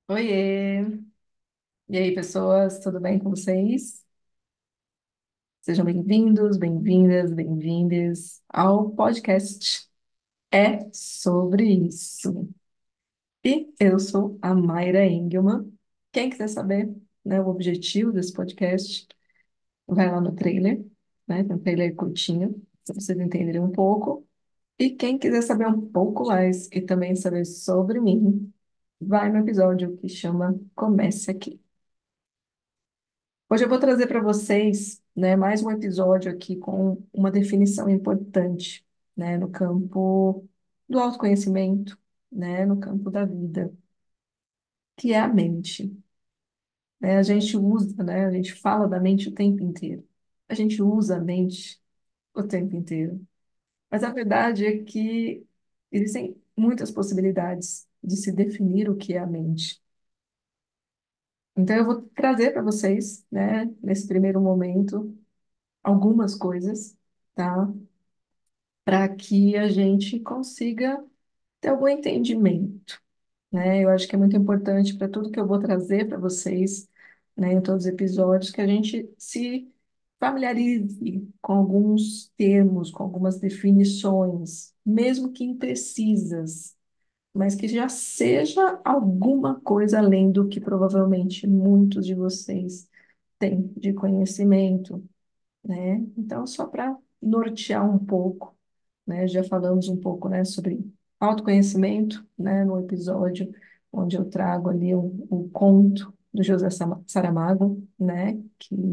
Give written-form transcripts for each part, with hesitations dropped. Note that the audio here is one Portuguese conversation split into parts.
Oiê! E aí, pessoas, tudo bem com vocês? Sejam bem-vindos, bem-vindas, bem-vindes ao podcast É Sobre Isso. E eu sou a Mayra Engelmann. Quem quiser saber, né, o objetivo desse podcast, vai lá no trailer, né? Tem um trailer curtinho, para vocês entenderem um pouco. E quem quiser saber um pouco mais e também saber sobre mim, vai no episódio que chama Comece Aqui. Hoje eu vou trazer para vocês, né, mais um episódio aqui com uma definição importante, né, no campo do autoconhecimento, né, no campo da vida, que é a mente. Né? A gente usa, né, a gente fala da mente o tempo inteiro. A gente usa a mente o tempo inteiro. Mas a verdade é que existem muitas possibilidades de se definir o que é a mente. Então eu vou trazer para vocês, né, nesse primeiro momento, algumas coisas, tá? Para que a gente consiga ter algum entendimento, né? Eu acho que é muito importante para tudo que eu vou trazer para vocês, né, em todos os episódios, que a gente se familiarize com alguns termos, com algumas definições, mesmo que imprecisas, mas que já seja alguma coisa além do que provavelmente muitos de vocês têm de conhecimento, né? Então, só para nortear um pouco, né? Já falamos um pouco, né, sobre autoconhecimento, né, no episódio onde eu trago ali o conto do José Saramago, né,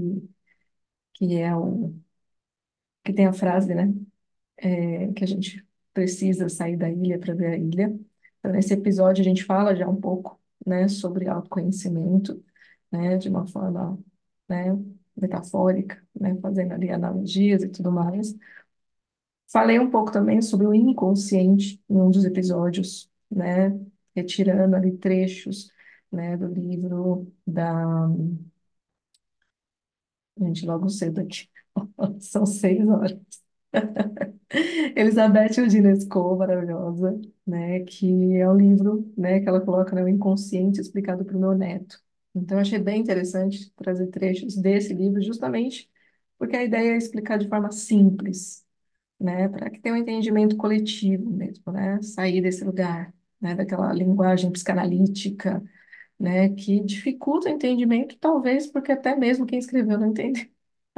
que é o que tem a frase, né, que a gente precisa sair da ilha para ver a ilha. Então, nesse episódio a gente fala já um pouco, né, sobre autoconhecimento, né, de uma forma, né, metafórica, né, fazendo ali analogias e tudo mais. Falei um pouco também sobre o inconsciente em um dos episódios, né? Retirando ali trechos, né, do livro da... Gente, logo cedo aqui. São 6 horas. Elizabeth Odinesco, maravilhosa, né? Que é um livro, né, que ela coloca, né, o inconsciente explicado para o meu neto. Então, eu achei bem interessante trazer trechos desse livro, justamente porque a ideia é explicar de forma simples, né, para que tenha um entendimento coletivo mesmo, né, sair desse lugar, né, daquela linguagem psicanalítica, né, que dificulta o entendimento, talvez porque até mesmo quem escreveu não entende.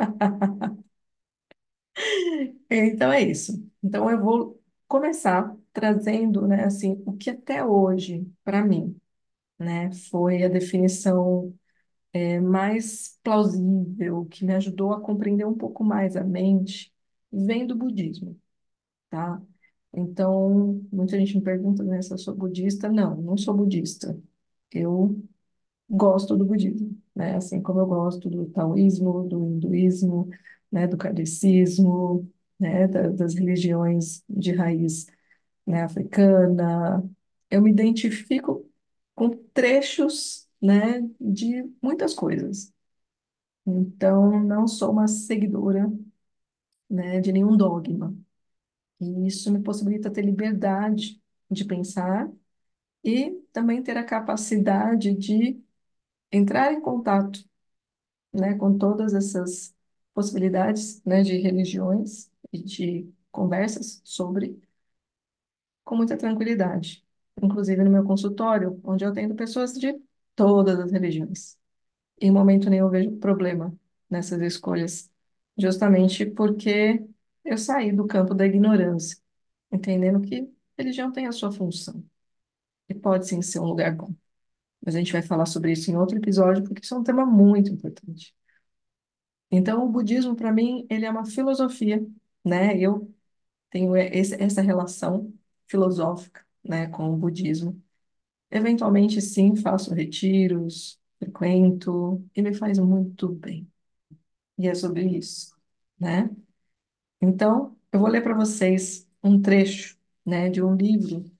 Então é isso. Então eu vou começar trazendo, né, assim, o que até hoje, para mim, né, foi a definição mais plausível, que me ajudou a compreender um pouco mais a mente, vem do budismo. Tá? Então, muita gente me pergunta, né, se eu sou budista. Não, não sou budista. Eu gosto do budismo, né? Assim como eu gosto do taoísmo, do hinduísmo, né, do kardecismo, né, das religiões de raiz, né, africana. Eu me identifico com trechos, né, de muitas coisas. Então, não sou uma seguidora, né, de nenhum dogma. E isso me possibilita ter liberdade de pensar e também ter a capacidade de entrar em contato, né, com todas essas possibilidades, né, de religiões e de conversas sobre com muita tranquilidade. Inclusive no meu consultório, onde eu tenho pessoas de todas as religiões. Em momento nenhum eu vejo problema nessas escolhas, justamente porque eu saí do campo da ignorância, entendendo que religião tem a sua função. E pode sim ser um lugar bom. Mas a gente vai falar sobre isso em outro episódio, porque isso é um tema muito importante. Então, o budismo, para mim, ele é uma filosofia, né? Eu tenho essa relação filosófica, né, com o budismo. Eventualmente, sim, faço retiros, frequento, e me faz muito bem. E é sobre isso, né? Então, eu vou ler para vocês um trecho, né, de um livro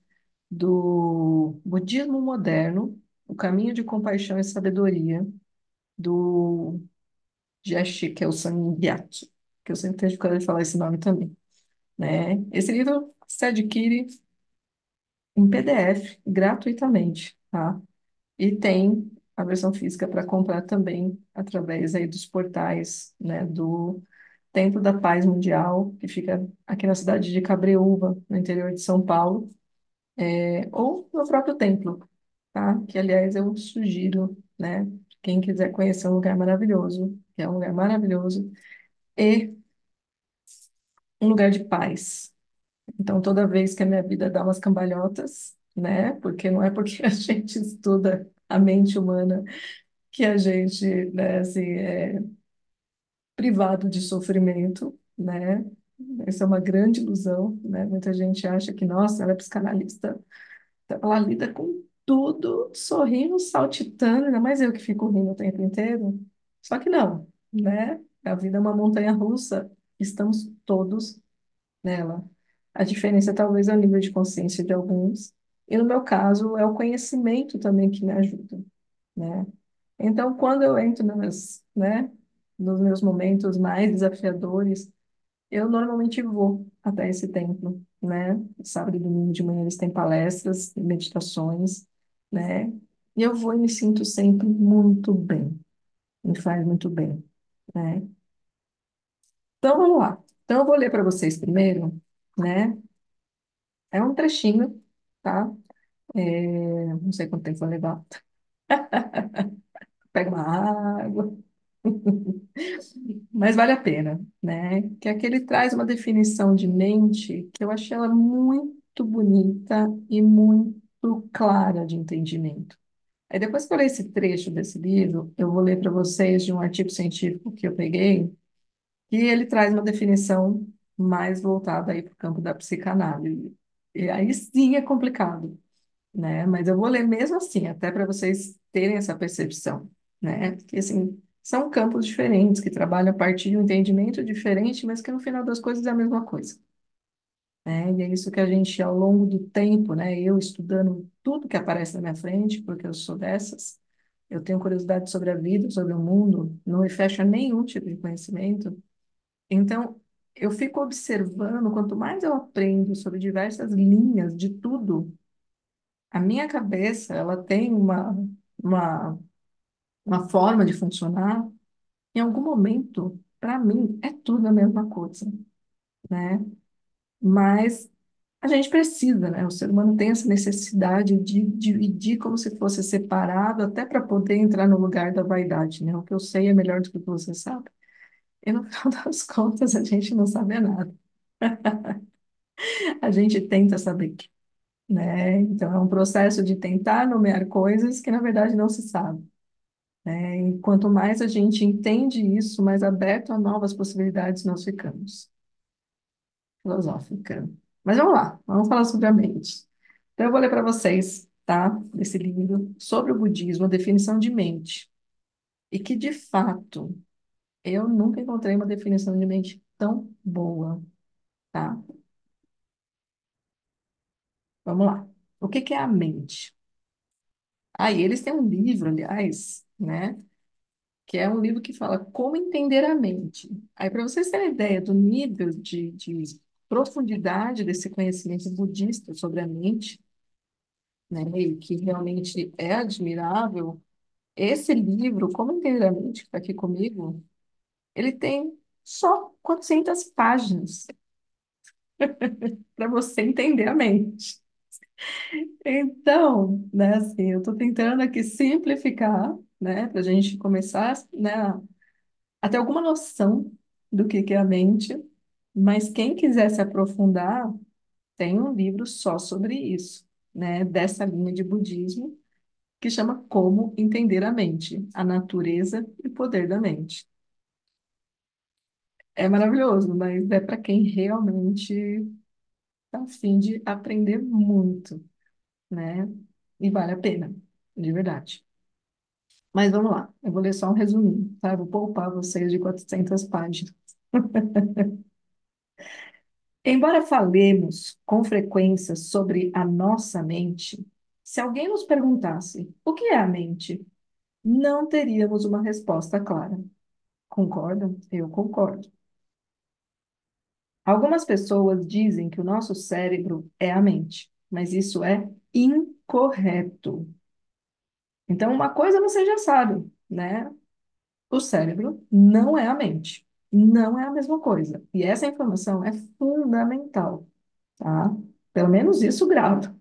do Budismo Moderno, O Caminho de Compaixão e Sabedoria, do Geshe Kelsang Gyatso, que eu sempre tenho dificuldade de falar esse nome também, né? Esse livro se adquire em PDF gratuitamente, tá? E tem a versão física para comprar também através aí dos portais, né, do Templo da Paz Mundial, que fica aqui na cidade de Cabreúva, no interior de São Paulo, ou no próprio templo, tá? Que, aliás, eu sugiro, né, quem quiser conhecer um lugar maravilhoso, que é um lugar maravilhoso, e um lugar de paz. Então, toda vez que a minha vida dá umas cambalhotas, né, porque não é porque a gente estuda a mente humana que a gente, né, assim, é privado de sofrimento, né? Isso é uma grande ilusão, né? Muita gente acha que, nossa, ela é psicanalista, ela lida com tudo, sorrindo, saltitando, ainda mais eu que fico rindo o tempo inteiro. Só que não, né? A vida é uma montanha russa, estamos todos nela. A diferença talvez é o nível de consciência de alguns, e no meu caso é o conhecimento também que me ajuda, né? Então, quando eu entro nos meus momentos mais desafiadores, eu normalmente vou até esse templo, né? Sábado e domingo de manhã eles têm palestras, meditações, né? E eu vou e me sinto sempre muito bem, me faz muito bem, né? Então, vamos lá. Então, eu vou ler para vocês primeiro, né? É um trechinho, tá? Não sei quanto tempo vai levar. Pega uma água. Mas vale a pena, né? Que aqui ele traz uma definição de mente que eu achei ela muito bonita e muito clara de entendimento. Aí depois que eu ler esse trecho desse livro, eu vou ler para vocês de um artigo científico que eu peguei, e ele traz uma definição mais voltada aí para o campo da psicanálise. E aí sim é complicado, né? Mas eu vou ler mesmo assim, até para vocês terem essa percepção, né? Que assim, são campos diferentes, que trabalham a partir de um entendimento diferente, mas que no final das coisas é a mesma coisa, né? E é isso que a gente, ao longo do tempo, né? Eu estudando tudo que aparece na minha frente, porque eu sou dessas, eu tenho curiosidade sobre a vida, sobre o mundo, não me fecha nenhum tipo de conhecimento. Então, eu fico observando, quanto mais eu aprendo sobre diversas linhas de tudo, a minha cabeça, ela tem uma, uma forma de funcionar. Em algum momento, para mim, é tudo a mesma coisa, né? Mas a gente precisa, né? O ser humano tem essa necessidade de dividir como se fosse separado, até para poder entrar no lugar da vaidade, né? O que eu sei é melhor do que o que você sabe. E no final das contas, a gente não sabe nada. A gente tenta saber, né? Então, é um processo de tentar nomear coisas que, na verdade, não se sabe. E quanto mais a gente entende isso, mais aberto a novas possibilidades nós ficamos. Filosófica. Mas vamos lá, vamos falar sobre a mente. Então, eu vou ler para vocês, tá? Desse livro, sobre o budismo, a definição de mente. E que, de fato, eu nunca encontrei uma definição de mente tão boa, tá? Vamos lá. O que que é a mente? E eles têm um livro, aliás, né? Que é um livro que fala como entender a mente. Aí, para vocês terem ideia do nível de profundidade desse conhecimento budista sobre a mente, né, e que realmente é admirável, esse livro, Como Entender a Mente, que está aqui comigo, ele tem só 400 páginas para você entender a mente. Então, né, assim, eu estou tentando aqui simplificar, né, para a gente começar, né, a ter alguma noção do que é a mente, mas quem quiser se aprofundar, tem um livro só sobre isso, né, dessa linha de budismo, que chama Como Entender a Mente, a Natureza e o Poder da Mente. É maravilhoso, mas é para quem realmente está a fim de aprender muito, né? E vale a pena, de verdade. Mas vamos lá, eu vou ler só um resuminho, tá? Eu vou poupar vocês de 400 páginas. Embora falemos com frequência sobre a nossa mente, se alguém nos perguntasse o que é a mente, não teríamos uma resposta clara. Concordam? Eu concordo. Algumas pessoas dizem que o nosso cérebro é a mente, mas isso é incorreto. Então, uma coisa você já sabe, né? O cérebro não é a mente. Não é a mesma coisa. E essa informação é fundamental, tá? Pelo menos isso grava.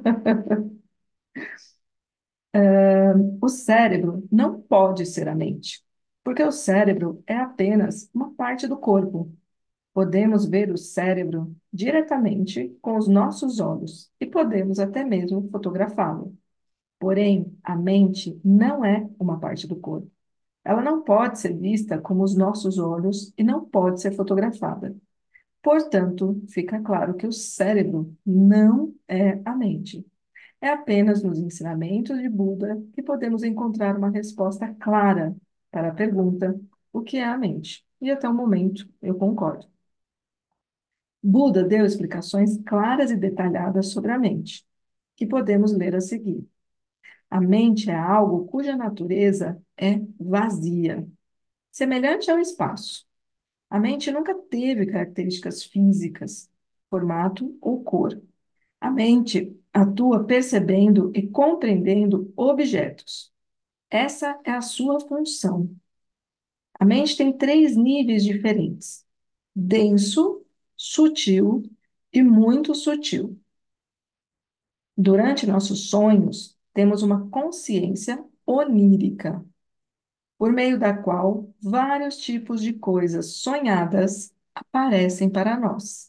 O cérebro não pode ser a mente, porque o cérebro é apenas uma parte do corpo. Podemos ver o cérebro diretamente com os nossos olhos e podemos até mesmo fotografá-lo. Porém, a mente não é uma parte do corpo. Ela não pode ser vista como os nossos olhos e não pode ser fotografada. Portanto, fica claro que o cérebro não é a mente. É apenas nos ensinamentos de Buda que podemos encontrar uma resposta clara para a pergunta: o que é a mente? E até o momento eu concordo. Buda deu explicações claras e detalhadas sobre a mente, que podemos ler a seguir. A mente é algo cuja natureza é vazia, semelhante ao espaço. A mente nunca teve características físicas, formato ou cor. A mente atua percebendo e compreendendo objetos. Essa é a sua função. A mente tem três níveis diferentes: denso, sutil e muito sutil. Durante nossos sonhos, temos uma consciência onírica, por meio da qual vários tipos de coisas sonhadas aparecem para nós.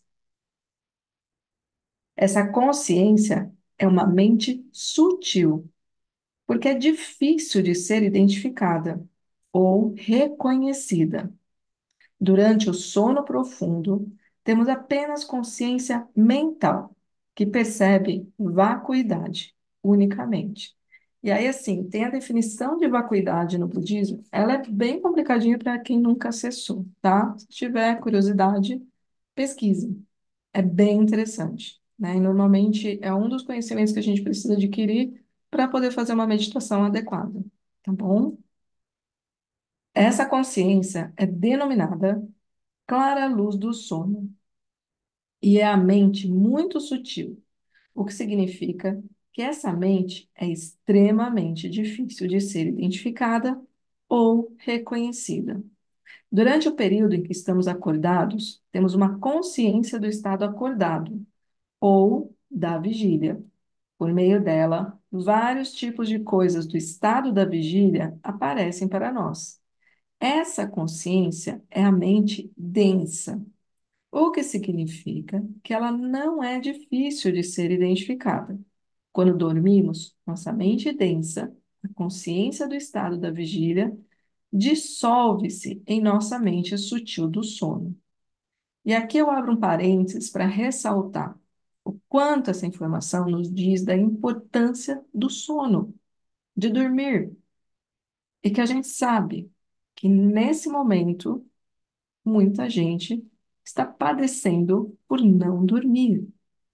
Essa consciência é uma mente sutil, porque é difícil de ser identificada ou reconhecida. Durante o sono profundo, temos apenas consciência mental, que percebe vacuidade unicamente. E aí, assim, tem a definição de vacuidade no budismo, ela é bem complicadinha para quem nunca acessou, tá? Se tiver curiosidade, pesquise. É bem interessante, né? E normalmente é um dos conhecimentos que a gente precisa adquirir para poder fazer uma meditação adequada, tá bom? Essa consciência é denominada clara luz do sono e é a mente muito sutil, o que significa que essa mente é extremamente difícil de ser identificada ou reconhecida. Durante o período em que estamos acordados, temos uma consciência do estado acordado ou da vigília. Por meio dela, vários tipos de coisas do estado da vigília aparecem para nós. Essa consciência é a mente densa, o que significa que ela não é difícil de ser identificada. Quando dormimos, nossa mente densa, a consciência do estado da vigília, dissolve-se em nossa mente sutil do sono. E aqui eu abro um parênteses para ressaltar o quanto essa informação nos diz da importância do sono, de dormir, e que a gente sabe que nesse momento muita gente está padecendo por não dormir.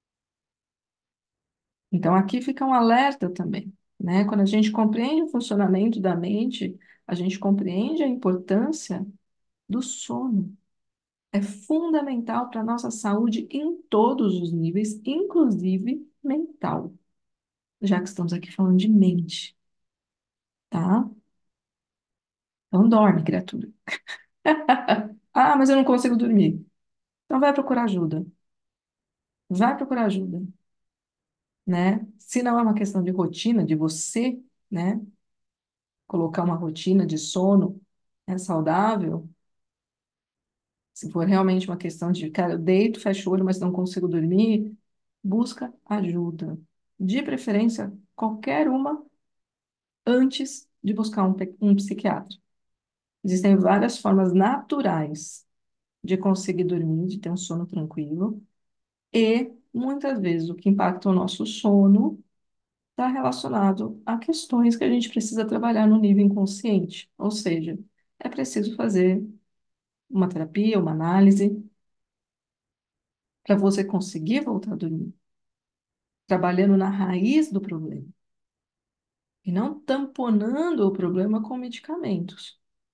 Então aqui fica um alerta também, né? Quando a gente compreende o funcionamento da mente, a gente compreende a importância do sono. É fundamental para a nossa saúde em todos os níveis, inclusive mental, já que estamos aqui falando de mente, tá? Então dorme, criatura. Ah, mas eu não consigo dormir. Então vai procurar ajuda. Vai procurar ajuda, né? Se não é uma questão de rotina, de você, né, colocar uma rotina de sono, né, saudável, se for realmente uma questão de, cara, eu deito, fecho o olho, mas não consigo dormir, busca ajuda. De preferência, qualquer uma antes de buscar um psiquiatra. Existem várias formas naturais de conseguir dormir, de ter um sono tranquilo, e muitas vezes o que impacta o nosso sono está relacionado a questões que a gente precisa trabalhar no nível inconsciente. Ou seja, é preciso fazer uma terapia, uma análise, para você conseguir voltar a dormir, trabalhando na raiz do problema, e não tamponando o problema com medicamentos.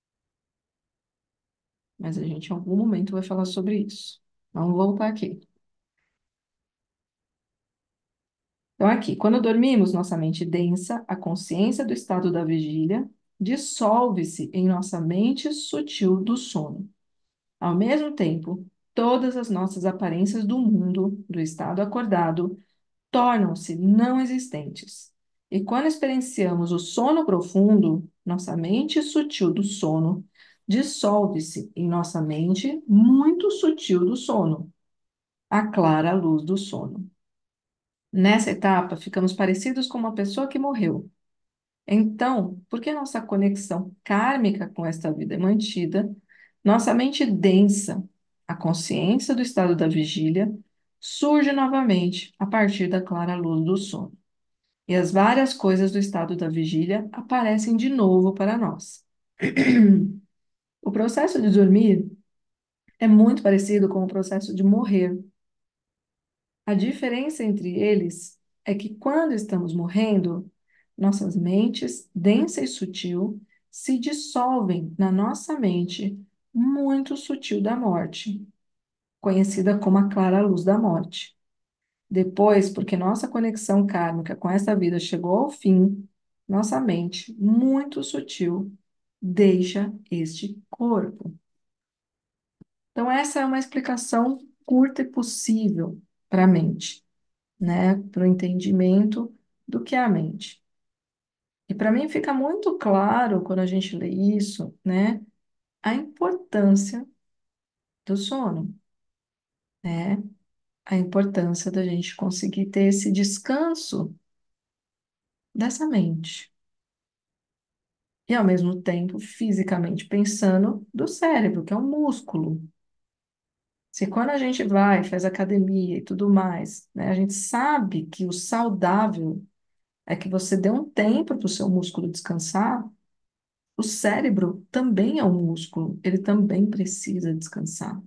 Mas a gente em algum momento vai falar sobre isso. Vamos voltar aqui. Então, aqui, quando dormimos, nossa mente densa, a consciência do estado da vigília, dissolve-se em nossa mente sutil do sono. Ao mesmo tempo, todas as nossas aparências do mundo, do estado acordado, tornam-se não existentes. E quando experienciamos o sono profundo, nossa mente sutil do sono dissolve-se em nossa mente muito sutil do sono, a clara luz do sono. Nessa etapa, ficamos parecidos com uma pessoa que morreu. Então, porque nossa conexão kármica com esta vida é mantida, nossa mente densa, a consciência do estado da vigília, surge novamente a partir da clara luz do sono. E as várias coisas do estado da vigília aparecem de novo para nós. O processo de dormir é muito parecido com o processo de morrer. A diferença entre eles é que quando estamos morrendo, nossas mentes, densa e sutil, se dissolvem na nossa mente muito sutil da morte, conhecida como a clara luz da morte. Depois, porque nossa conexão kármica com essa vida chegou ao fim, nossa mente, muito sutil, deixa este corpo. Então, essa é uma explicação curta e possível para a mente, né? Para o entendimento do que é a mente. E para mim fica muito claro, quando a gente lê isso, né? A importância do sono, né? A importância da gente conseguir ter esse descanso dessa mente. E, ao mesmo tempo, fisicamente pensando, do cérebro, que é um músculo. Se quando a gente vai, faz academia e tudo mais, né, a gente sabe que o saudável é que você dê um tempo para o seu músculo descansar, o cérebro também é um músculo, ele também precisa descansar.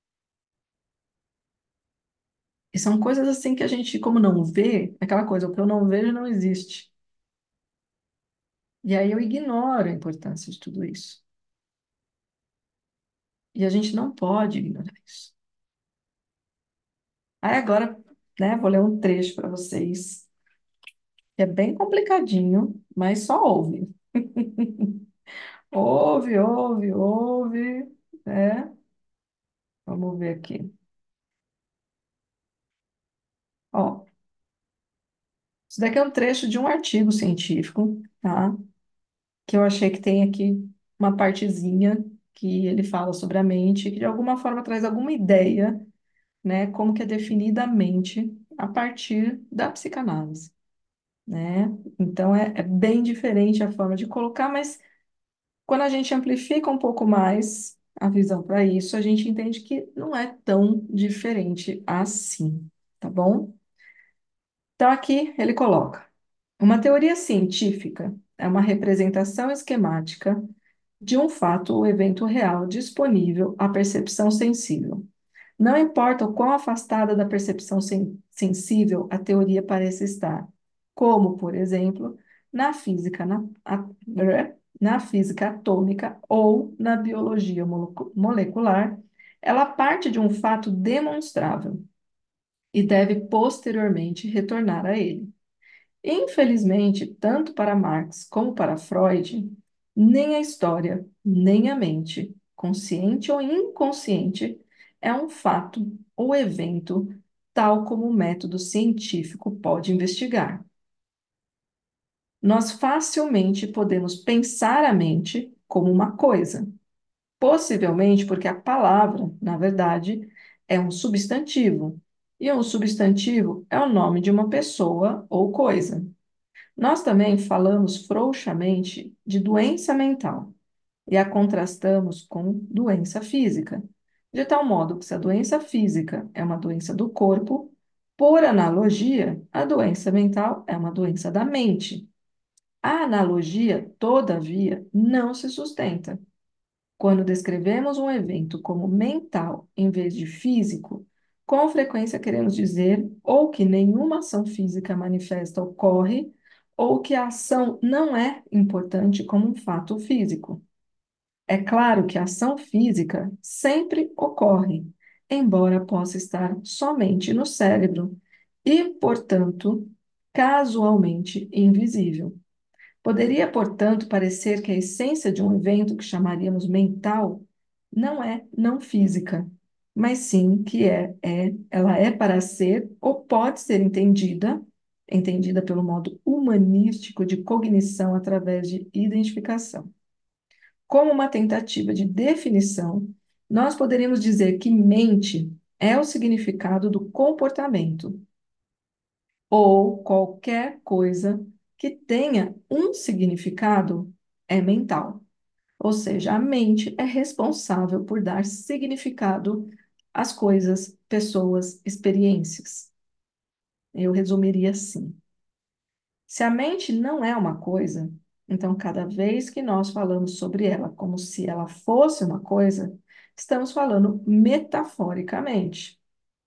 E são coisas assim que a gente, como não vê, é aquela coisa, o que eu não vejo não existe. E aí eu ignoro a importância de tudo isso. E a gente não pode ignorar isso. Aí agora, né, vou ler um trecho para vocês, que é bem complicadinho, mas só ouve. Ouve, ouve, ouve, né? Vamos ver aqui. Ó, isso daqui é um trecho de um artigo científico, tá? Que eu achei que tem aqui uma partezinha que ele fala sobre a mente, que de alguma forma traz alguma ideia, né? Como que é definida a mente a partir da psicanálise, né? Então é bem diferente a forma de colocar, mas quando a gente amplifica um pouco mais a visão para isso, a gente entende que não é tão diferente assim, tá bom? Então aqui ele coloca: uma teoria científica é uma representação esquemática de um fato ou evento real disponível à percepção sensível. Não importa o quão afastada da percepção sensível a teoria pareça estar, como, por exemplo, na física, na física atômica ou na biologia molecular, ela parte de um fato demonstrável e deve posteriormente retornar a ele. Infelizmente, tanto para Marx como para Freud, nem a história, nem a mente, consciente ou inconsciente, é um fato ou evento tal como o método científico pode investigar. Nós facilmente podemos pensar a mente como uma coisa, possivelmente porque a palavra, na verdade, é um substantivo, e um substantivo é o nome de uma pessoa ou coisa. Nós também falamos frouxamente de doença mental e a contrastamos com doença física, de tal modo que se a doença física é uma doença do corpo, por analogia, a doença mental é uma doença da mente. A analogia, todavia, não se sustenta. Quando descrevemos um evento como mental em vez de físico, com frequência queremos dizer ou que nenhuma ação física manifesta ocorre, ou que a ação não é importante como um fato físico. É claro que a ação física sempre ocorre, embora possa estar somente no cérebro, e, portanto, casualmente invisível. Poderia, portanto, parecer que a essência de um evento que chamaríamos mental não é não física, mas sim que ela é para ser ou pode ser entendida pelo modo humanístico de cognição através de identificação. Como uma tentativa de definição, nós poderíamos dizer que mente é o significado do comportamento, ou qualquer coisa que tenha um significado é mental. Ou seja, a mente é responsável por dar significado às coisas, pessoas, experiências. Eu resumiria assim. Se a mente não é uma coisa, então cada vez que nós falamos sobre ela como se ela fosse uma coisa, estamos falando metaforicamente.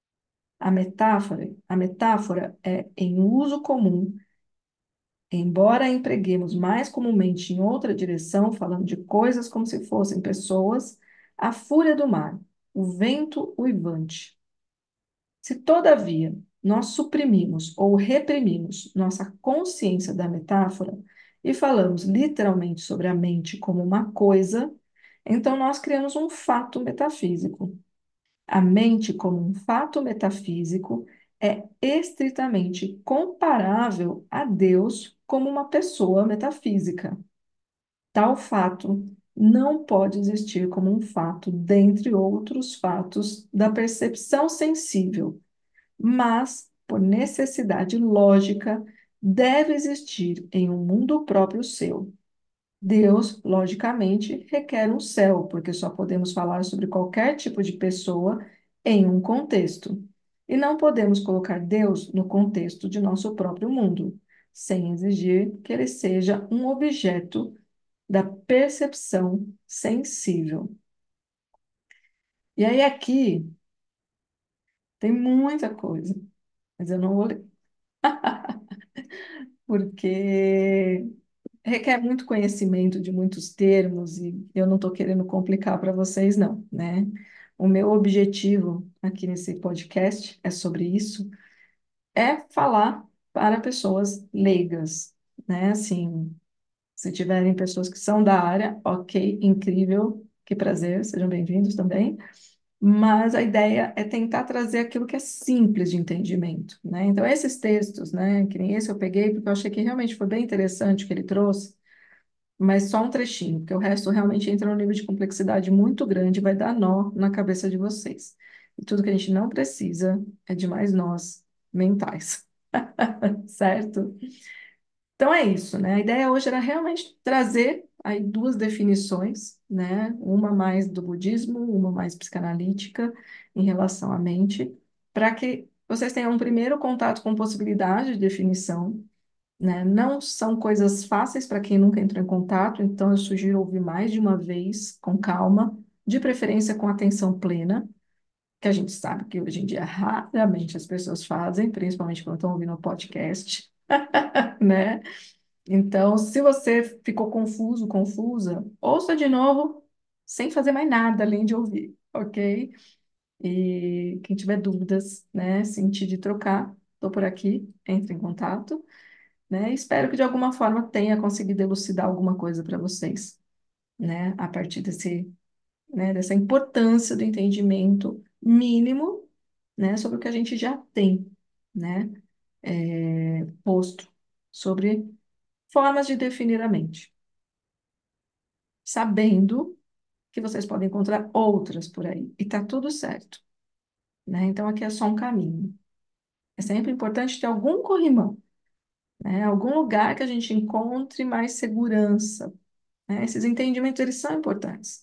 A metáfora é em uso comum, embora a empreguemos mais comumente em outra direção, falando de coisas como se fossem pessoas, a fúria do mar, o vento uivante. Se, todavia, nós suprimimos ou reprimimos nossa consciência da metáfora e falamos literalmente sobre a mente como uma coisa, então nós criamos um fato metafísico. A mente, como um fato metafísico, é estritamente comparável a Deus como uma pessoa metafísica. Tal fato não pode existir como um fato dentre outros fatos da percepção sensível, mas, por necessidade lógica, deve existir em um mundo próprio seu. Deus, logicamente, requer um céu, porque só podemos falar sobre qualquer tipo de pessoa em um contexto. E não podemos colocar Deus no contexto de nosso próprio mundo, sem exigir que ele seja um objeto da percepção sensível. E aí, aqui tem muita coisa, mas eu não vou ler, porque requer muito conhecimento de muitos termos e eu não estou querendo complicar para vocês, não, né? O meu objetivo aqui nesse podcast é sobre isso, é falar para pessoas leigas, né? Assim, se tiverem pessoas que são da área, ok, incrível, que prazer, sejam bem-vindos também. Mas a ideia é tentar trazer aquilo que é simples de entendimento, né? Então, esses textos, né, que nem esse eu peguei, porque eu achei que realmente foi bem interessante o que ele trouxe, mas só um trechinho, porque o resto realmente entra num nível de complexidade muito grande e vai dar nó na cabeça de vocês. E tudo que a gente não precisa é de mais nós mentais, certo? Então é isso, né? A ideia hoje era realmente trazer aí duas definições, né? Uma mais do budismo, uma mais psicanalítica em relação à mente, para que vocês tenham um primeiro contato com possibilidade de definição, né? Não são coisas fáceis para quem nunca entrou em contato, então eu sugiro ouvir mais de uma vez, com calma, de preferência com atenção plena, que a gente sabe que hoje em dia raramente as pessoas fazem, principalmente quando estão ouvindo o podcast, né? Então, se você ficou confuso, confusa, ouça de novo, sem fazer mais nada além de ouvir, ok? E quem tiver dúvidas, né, sentir de trocar, estou por aqui, entre em contato, né? Espero que de alguma forma tenha conseguido elucidar alguma coisa para vocês, né, a partir dessa importância do entendimento mínimo, né, sobre o que a gente já tem, né, posto sobre formas de definir a mente, sabendo que vocês podem encontrar outras por aí, e tá tudo certo, né? Então aqui é só um caminho. É sempre importante ter algum corrimão, né? Algum lugar que a gente encontre mais segurança, né? Esses entendimentos, eles são importantes.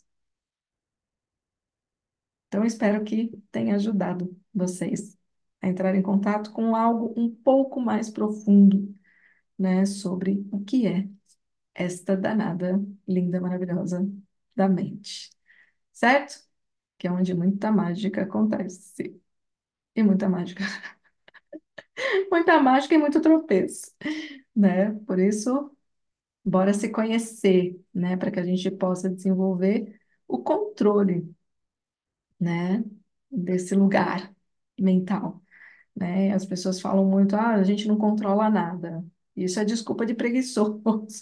Então, eu espero que tenha ajudado vocês a entrar em contato com algo um pouco mais profundo, né, sobre o que é esta danada, linda, maravilhosa da mente. Certo? Que é onde muita mágica acontece. E muita mágica. Muita mágica e muito tropeço, né? Por isso, bora se conhecer, né? Para que a gente possa desenvolver o controle, né? Desse lugar mental. né? As pessoas falam muito, ah, a gente não controla nada. Isso é desculpa de preguiçoso,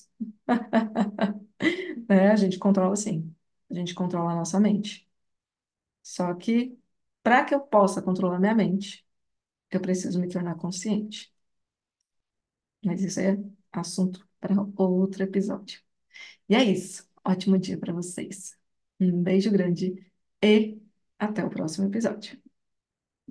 né? A gente controla sim. A gente controla a nossa mente. Só que, para que eu possa controlar minha mente, eu preciso me tornar consciente. Mas isso é assunto para outro episódio. E é isso. Ótimo dia para vocês. Um beijo grande e até o próximo episódio.